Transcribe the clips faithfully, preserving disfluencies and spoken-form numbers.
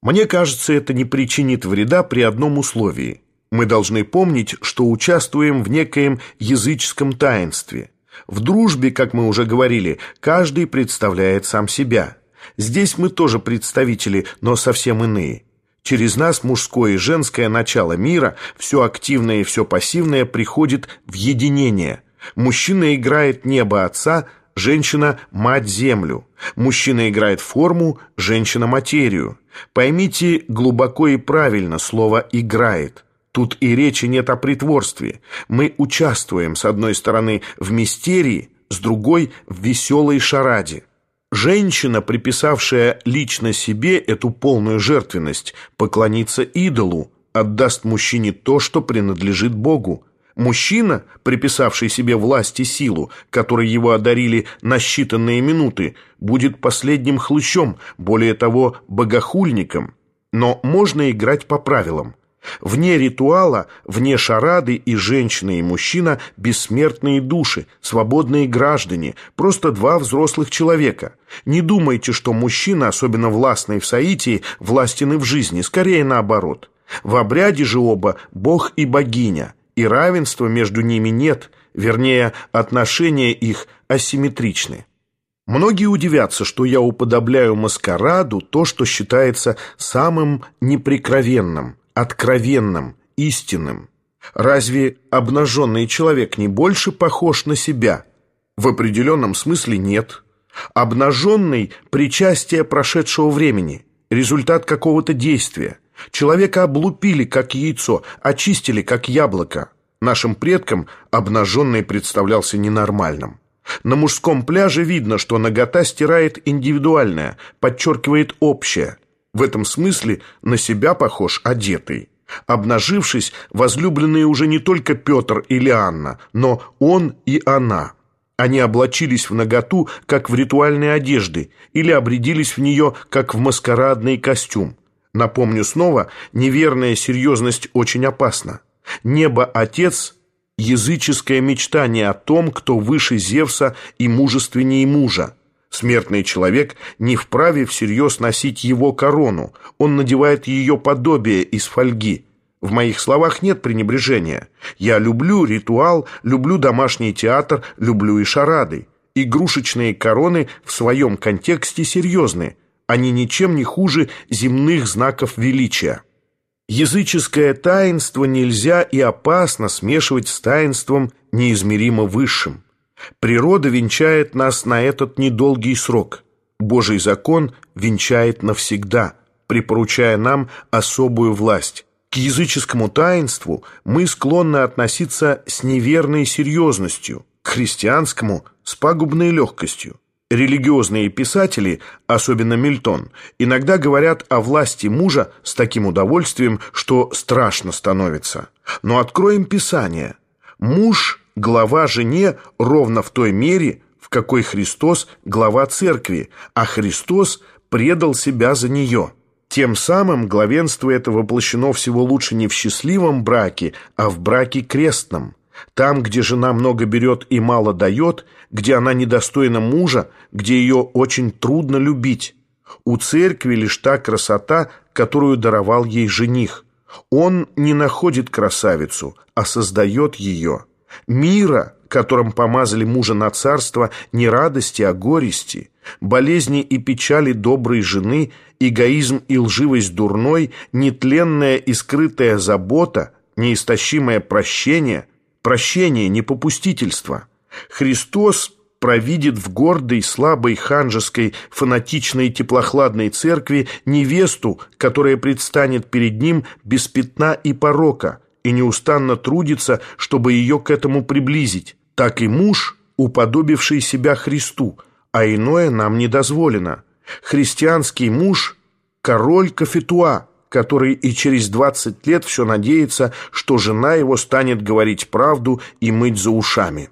Мне кажется, это не причинит вреда при одном условии. Мы должны помнить, что участвуем в некоем языческом таинстве. В дружбе, как мы уже говорили, каждый представляет сам себя. Здесь мы тоже представители, но совсем иные. Через нас мужское и женское начало мира, все активное и все пассивное приходит в единение. Мужчина играет небо отца, женщина – мать-землю. Мужчина играет форму, женщина – материю. Поймите глубоко и правильно слово «играет». Тут и речи нет о притворстве. Мы участвуем, с одной стороны, в мистерии, с другой – в веселой шараде. Женщина, приписавшая лично себе эту полную жертвенность, поклонится идолу, отдаст мужчине то, что принадлежит Богу. Мужчина, приписавший себе власть и силу, которой его одарили на считанные минуты, будет последним хлыщом, более того, богохульником. Но можно играть по правилам. Вне ритуала, вне шарады и женщина, и мужчина – бессмертные души, свободные граждане, просто два взрослых человека. Не думайте, что мужчина, особенно властный в соитии, властен и в жизни, скорее наоборот. В обряде же оба – бог и богиня, и равенства между ними нет, вернее, отношения их асимметричны. Многие удивятся, что я уподобляю маскараду то, что считается самым неприкровенным, откровенным, истинным. Разве обнаженный человек не больше похож на себя? В определенном смысле нет. Обнаженный – причастие прошедшего времени, результат какого-то действия. Человека облупили, как яйцо, очистили, как яблоко. Нашим предкам обнаженный представлялся ненормальным. На мужском пляже видно, что нагота стирает индивидуальное, подчеркивает общее. В этом смысле на себя похож одетый. Обнажившись, возлюбленные уже не только Петр или Анна, но он и она. Они облачились в наготу, как в ритуальные одежды, или обрядились в нее, как в маскарадный костюм. Напомню снова, неверная серьезность очень опасна. Небо-отец – языческое мечтание о том, кто выше Зевса и мужественнее мужа. Смертный человек не вправе всерьез носить его корону, он надевает ее подобие из фольги. В моих словах нет пренебрежения. Я люблю ритуал, люблю домашний театр, люблю и шарады. Игрушечные короны в своем контексте серьезны, они ничем не хуже земных знаков величия. Языческое таинство нельзя и опасно смешивать с таинством неизмеримо высшим. Природа венчает нас на этот недолгий срок. Божий закон венчает навсегда, припоручая нам особую власть. К языческому таинству мы склонны относиться с неверной серьезностью, к христианскому – с пагубной легкостью. Религиозные писатели, особенно Мильтон, иногда говорят о власти мужа с таким удовольствием, что страшно становится. Но откроем Писание. Муж – глава жене ровно в той мере, в какой Христос – глава церкви, а Христос предал себя за нее. Тем самым главенство это воплощено всего лучше не в счастливом браке, а в браке крестном. Там, где жена много берет и мало дает, где она недостойна мужа, где ее очень трудно любить. У церкви лишь та красота, которую даровал ей жених. Он не находит красавицу, а создает ее. Мира, которым помазали мужа на царство, не радости, а горести. Болезни и печали доброй жены, эгоизм и лживость дурной, нетленная и скрытая забота, неистощимое прощение, прощение, не попустительство. Христос провидит в гордой, слабой, ханжеской, фанатичной, теплохладной церкви невесту, которая предстанет перед ним без пятна и порока, и неустанно трудится, чтобы ее к этому приблизить. Так и муж, уподобивший себя Христу, а иное нам не дозволено. Христианский муж – король Кафетуа, который и через двадцать лет все надеется, что жена его станет говорить правду и мыть за ушами.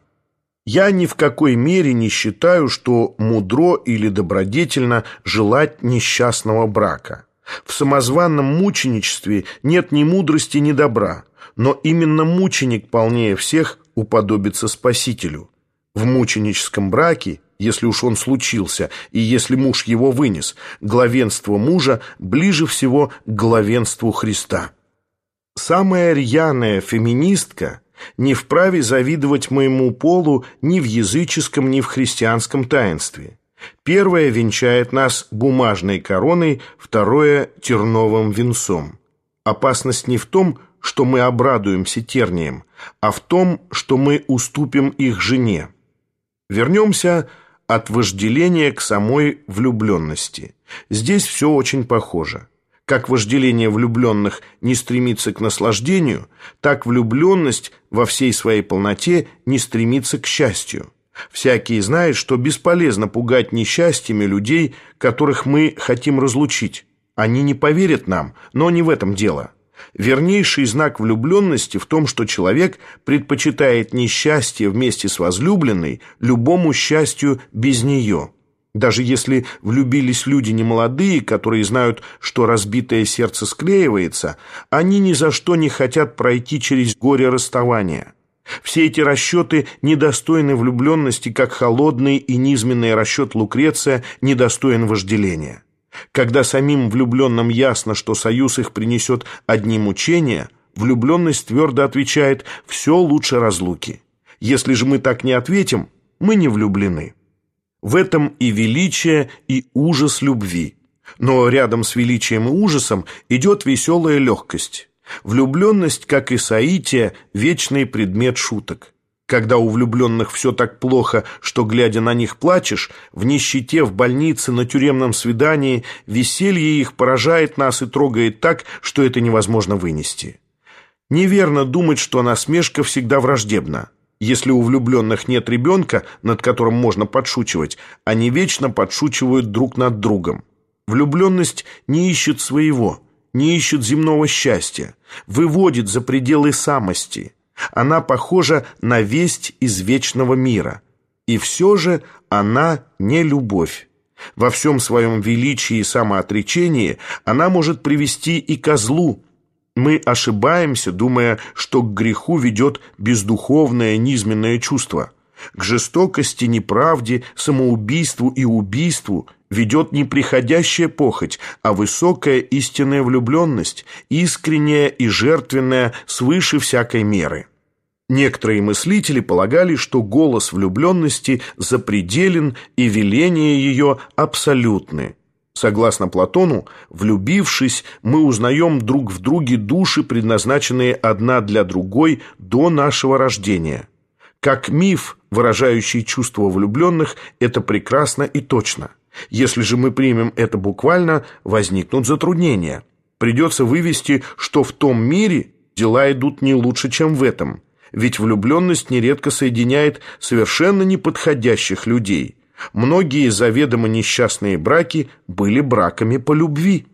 Я ни в какой мере не считаю, что мудро или добродетельно желать несчастного брака. В самозванном мученичестве нет ни мудрости, ни добра, но именно мученик полнее всех уподобится Спасителю. В мученическом браке если уж он случился, и если муж его вынес, главенство мужа ближе всего к главенству Христа. Самая рьяная феминистка не вправе завидовать моему полу ни в языческом, ни в христианском таинстве. Первое венчает нас бумажной короной, второе – терновым венцом. Опасность не в том, что мы обрадуемся терниям, а в том, что мы уступим их жене. Вернемся от вожделения к самой влюбленности. Здесь все очень похоже. Как вожделение влюбленных не стремится к наслаждению, так влюбленность во всей своей полноте не стремится к счастью. Всякий знает, что бесполезно пугать несчастьями людей, которых мы хотим разлучить. Они не поверят нам, но не в этом дело. Вернейший знак влюбленности в том, что человек предпочитает несчастье вместе с возлюбленной любому счастью без нее. Даже если влюбились люди немолодые, которые знают, что разбитое сердце склеивается, они ни за что не хотят пройти через горе расставания. Все эти расчеты недостойны влюбленности, как холодный и низменный расчет Лукреция недостоин вожделения. Когда самим влюбленным ясно, что союз их принесет одни мучения, влюбленность твердо отвечает «все лучше разлуки». Если же мы так не ответим, мы не влюблены. В этом и величие, и ужас любви. Но рядом с величием и ужасом идет веселая легкость. Влюбленность, как и соитие, вечный предмет шуток. Когда у влюбленных все так плохо, что, глядя на них, плачешь, в нищете, в больнице, на тюремном свидании, веселье их поражает нас и трогает так, что это невозможно вынести. Неверно думать, что насмешка всегда враждебна. Если у влюбленных нет ребенка, над которым можно подшучивать, они вечно подшучивают друг над другом. Влюбленность не ищет своего, не ищет земного счастья, выводит за пределы самости. Она похожа на весть из вечного мира. И все же она не любовь. Во всем своем величии и самоотречении она может привести и ко злу. Мы ошибаемся, думая, что к греху ведет бездуховное низменное чувство. К жестокости, неправде, самоубийству и убийству ведет не приходящая похоть, а высокая истинная влюбленность, искренняя и жертвенная свыше всякой меры. Некоторые мыслители полагали, что голос влюбленности запределен и веления ее абсолютны. Согласно Платону, влюбившись, мы узнаем друг в друге души, предназначенные одна для другой до нашего рождения. Как миф, выражающий чувства влюбленных, это прекрасно и точно. Если же мы примем это буквально, возникнут затруднения. Придется вывести, что в том мире дела идут не лучше, чем в этом. Ведь влюбленность нередко соединяет совершенно неподходящих людей. Многие заведомо несчастные браки были браками по любви.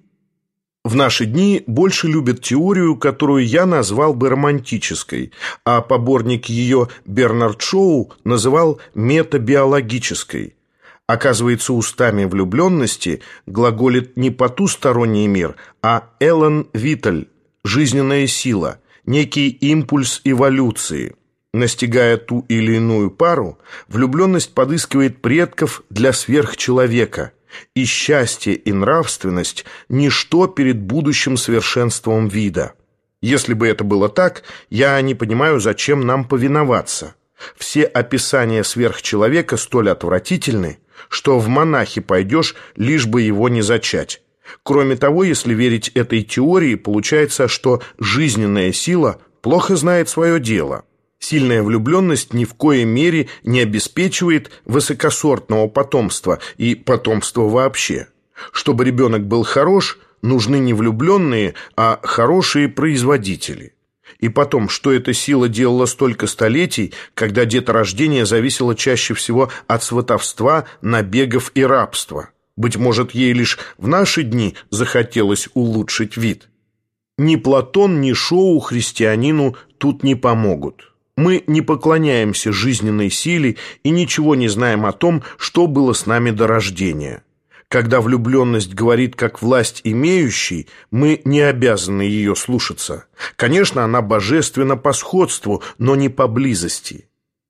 В наши дни больше любят теорию, которую я назвал бы романтической, а поборник ее Бернард Шоу называл метабиологической. Оказывается, устами влюбленности глаголит не потусторонний мир, а элан виталь, жизненная сила, некий импульс эволюции. Настигая ту или иную пару, влюбленность подыскивает предков для сверхчеловека, и счастье и нравственность – ничто перед будущим совершенством вида. Если бы это было так, я не понимаю, зачем нам повиноваться. Все описания сверхчеловека столь отвратительны, что в монахи пойдешь, лишь бы его не зачать. Кроме того, если верить этой теории, получается, что жизненная сила плохо знает свое дело. Сильная влюбленность ни в коей мере не обеспечивает высокосортного потомства и потомства вообще. Чтобы ребенок был хорош, нужны не влюбленные, а хорошие производители. И потом, что эта сила делала столько столетий, когда деторождение зависело чаще всего от сватовства, набегов и рабства? Быть может, ей лишь в наши дни захотелось улучшить вид. Ни Платон, ни Шоу христианину тут не помогут. Мы не поклоняемся жизненной силе и ничего не знаем о том, что было с нами до рождения. Когда влюбленность говорит как власть имеющий, мы не обязаны ее слушаться. Конечно, она божественна по сходству, но не по близости.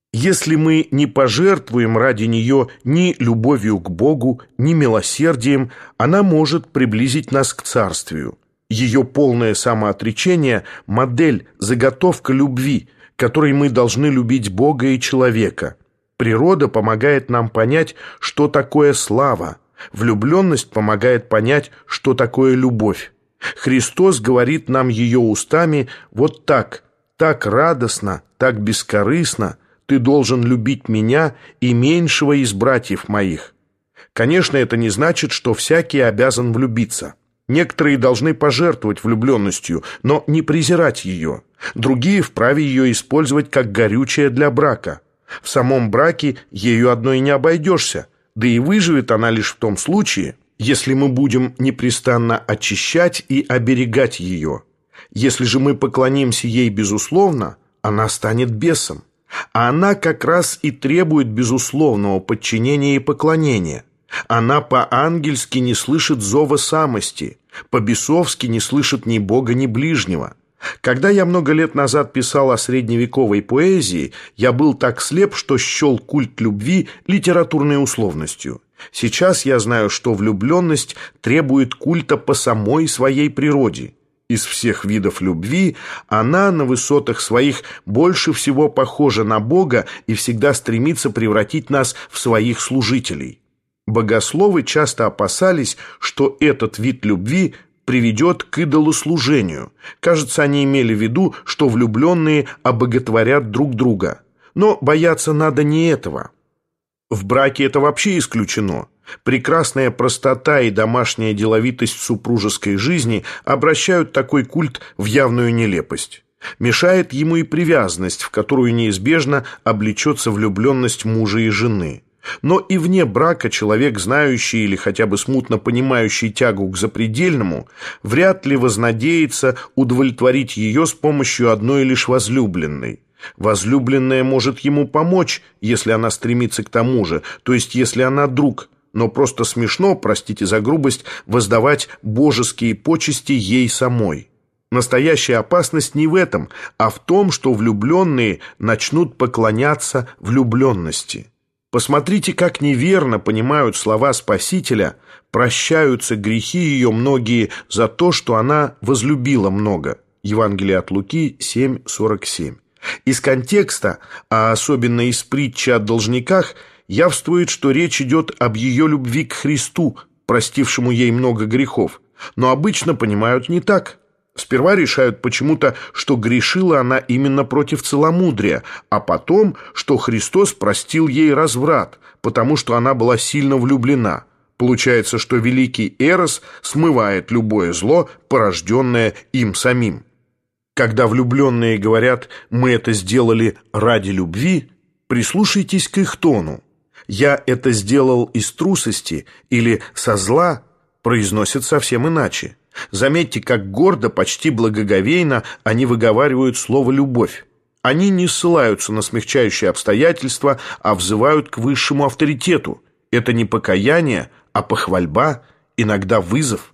Если мы не пожертвуем ради нее ни любовью к Богу, ни милосердием, она может приблизить нас к царствию. Ее полное самоотречение – модель, заготовка любви, которой мы должны любить Бога и человека. Природа помогает нам понять, что такое слава. Влюбленность помогает понять, что такое любовь. Христос говорит нам ее устами вот так, так радостно, так бескорыстно: «Ты должен любить меня и меньшего из братьев моих». Конечно, это не значит, что всякий обязан влюбиться. Некоторые должны пожертвовать влюбленностью, но не презирать ее. Другие вправе ее использовать как горючее для брака. В самом браке ею одной не обойдешься, да и выживет она лишь в том случае, если мы будем непрестанно очищать и оберегать ее. Если же мы поклонимся ей безусловно, она станет бесом. А она как раз и требует безусловного подчинения и поклонения. Она по-ангельски не слышит зова самости, по-бесовски не слышит ни Бога, ни ближнего. Когда я много лет назад писал о средневековой поэзии, я был так слеп, что счел культ любви литературной условностью. Сейчас я знаю, что влюбленность требует культа по самой своей природе. Из всех видов любви она на высотах своих больше всего похожа на Бога и всегда стремится превратить нас в своих служителей. Богословы часто опасались, что этот вид любви приведет к идолослужению. Кажется, они имели в виду, что влюбленные обоготворят друг друга. Но бояться надо не этого. В браке это вообще исключено. Прекрасная простота и домашняя деловитость супружеской жизни обращают такой культ в явную нелепость. Мешает ему и привязанность, в которую неизбежно облечется влюбленность мужа и жены. Но и вне брака человек, знающий или хотя бы смутно понимающий тягу к запредельному, вряд ли вознадеется удовлетворить ее с помощью одной лишь возлюбленной. Возлюбленная может ему помочь, если она стремится к тому же, то есть если она друг, но просто смешно, простите за грубость, воздавать божеские почести ей самой. Настоящая опасность не в этом, а в том, что влюбленные начнут поклоняться влюбленности. Посмотрите, как неверно понимают слова Спасителя: «Прощаются грехи ее многие за то, что она возлюбила много». Евангелие от Луки семь сорок семь. Из контекста, а особенно из притчи о должниках, явствует, что речь идет об ее любви к Христу, простившему ей много грехов. Но обычно понимают не так. Сперва решают почему-то, что грешила она именно против целомудрия, а потом, что Христос простил ей разврат, потому что она была сильно влюблена. Получается, что великий Эрос смывает любое зло, порожденное им самим. Когда влюбленные говорят «мы это сделали ради любви», прислушайтесь к их тону. «Я это сделал из трусости» или «со зла» произносят совсем иначе. Заметьте, как гордо, почти благоговейно они выговаривают слово «любовь». Они не ссылаются на смягчающие обстоятельства, а взывают к высшему авторитету. Это не покаяние, а похвальба, иногда вызов.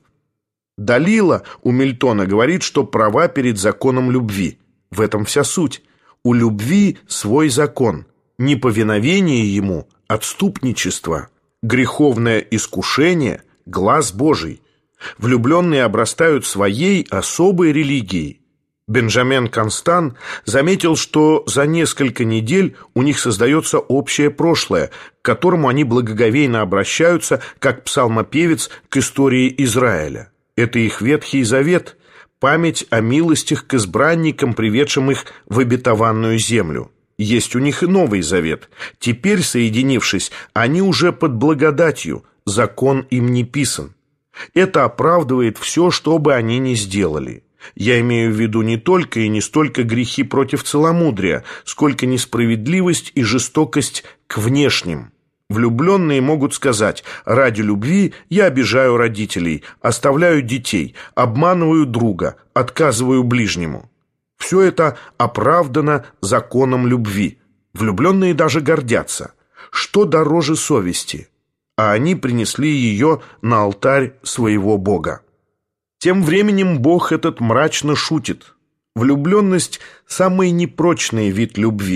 Далила у Мильтона говорит, что права перед законом любви. В этом вся суть. У любви свой закон. Неповиновение ему – отступничество. Греховное искушение – глаз Божий. Влюбленные обрастают своей особой религией. Бенджамен Констан заметил, что за несколько недель у них создается общее прошлое, к которому они благоговейно обращаются, как псалмопевец к истории Израиля. Это их Ветхий Завет, память о милостях к избранникам, приведшим их в обетованную землю. Есть у них и Новый Завет. Теперь, соединившись, они уже под благодатью, закон им не писан. Это оправдывает все, что бы они ни сделали. Я имею в виду не только и не столько грехи против целомудрия, сколько несправедливость и жестокость к внешним. Влюбленные могут сказать: ради любви я обижаю родителей, оставляю детей, обманываю друга, отказываю ближнему. Все это оправдано законом любви. Влюбленные даже гордятся. Что дороже совести? А они принесли ее на алтарь своего Бога. Тем временем Бог этот мрачно шутит. Влюбленность – самый непрочный вид любви.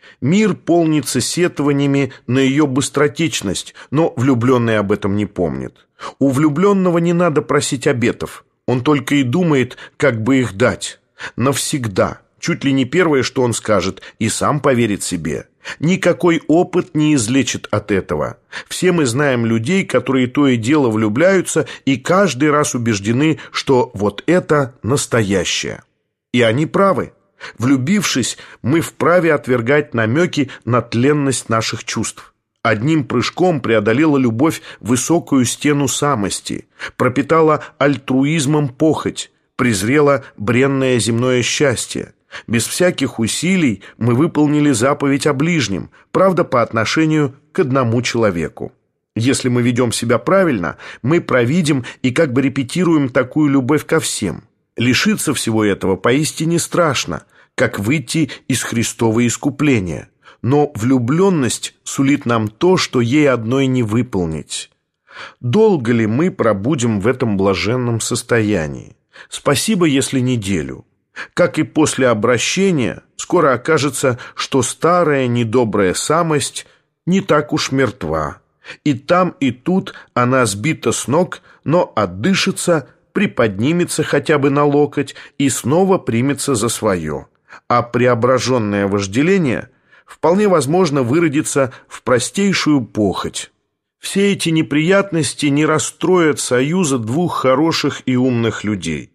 Мир полнится сетованиями на ее быстротечность, но влюбленный об этом не помнит. У влюбленного не надо просить обетов, он только и думает, как бы их дать. Навсегда, чуть ли не первое, что он скажет, и сам поверит себе. Никакой опыт не излечит от этого. Все мы знаем людей, которые то и дело влюбляются и каждый раз убеждены, что вот это настоящее. И они правы. Влюбившись, мы вправе отвергать намеки на тленность наших чувств. Одним прыжком преодолела любовь высокую стену самости, пропитала альтруизмом похоть, презрела бренное земное счастье. Без всяких усилий мы выполнили заповедь о ближнем, правда, по отношению к одному человеку. Если мы ведем себя правильно, мы провидим и как бы репетируем такую любовь ко всем. Лишиться всего этого поистине страшно, как выйти из Христова искупления. Но влюбленность сулит нам то, что ей одной не выполнить. Долго ли мы пробудем в этом блаженном состоянии? Спасибо, если неделю. Как и после обращения, скоро окажется, что старая недобрая самость не так уж мертва. И там, и тут она сбита с ног, но отдышится, приподнимется хотя бы на локоть и снова примется за свое. А преображенное вожделение вполне возможно выродится в простейшую похоть. Все эти неприятности не расстроят союза двух хороших и умных людей.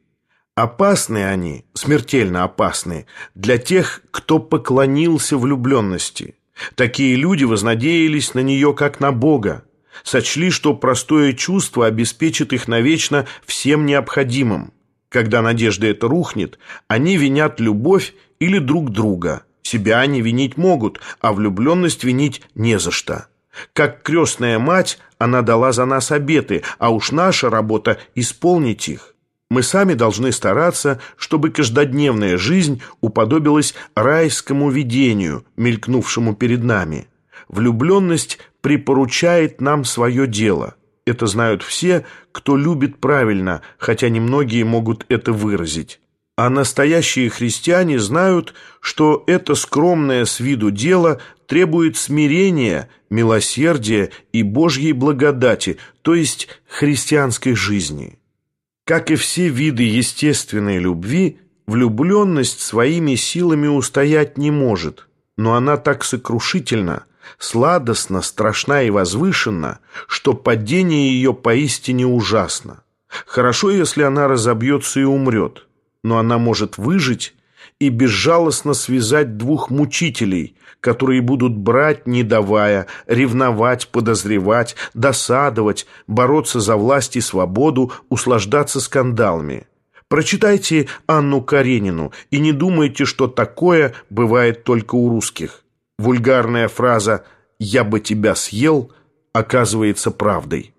Опасны они, смертельно опасны, для тех, кто поклонился влюбленности. Такие люди вознадеялись на нее как на Бога, сочли, что простое чувство обеспечит их навечно всем необходимым. Когда надежда эта рухнет, они винят любовь или друг друга. Себя они винить могут, а влюбленность винить не за что. Как крестная мать, она дала за нас обеты, а уж наша работа – исполнить их. Мы сами должны стараться, чтобы каждодневная жизнь уподобилась райскому видению, мелькнувшему перед нами. Влюбленность припоручает нам свое дело. Это знают все, кто любит правильно, хотя немногие могут это выразить. А настоящие христиане знают, что это скромное с виду дело требует смирения, милосердия и Божьей благодати, то есть христианской жизни. Как и все виды естественной любви, влюбленность своими силами устоять не может, но она так сокрушительна, сладостна, страшна и возвышенна, что падение ее поистине ужасно. Хорошо, если она разобьется и умрет, но она может выжить и безжалостно связать двух мучителей, которые будут брать, не давая, ревновать, подозревать, досадовать, бороться за власть и свободу, услаждаться скандалами. Прочитайте Анну Каренину и не думайте, что такое бывает только у русских. Вульгарная фраза «я бы тебя съел» оказывается правдой.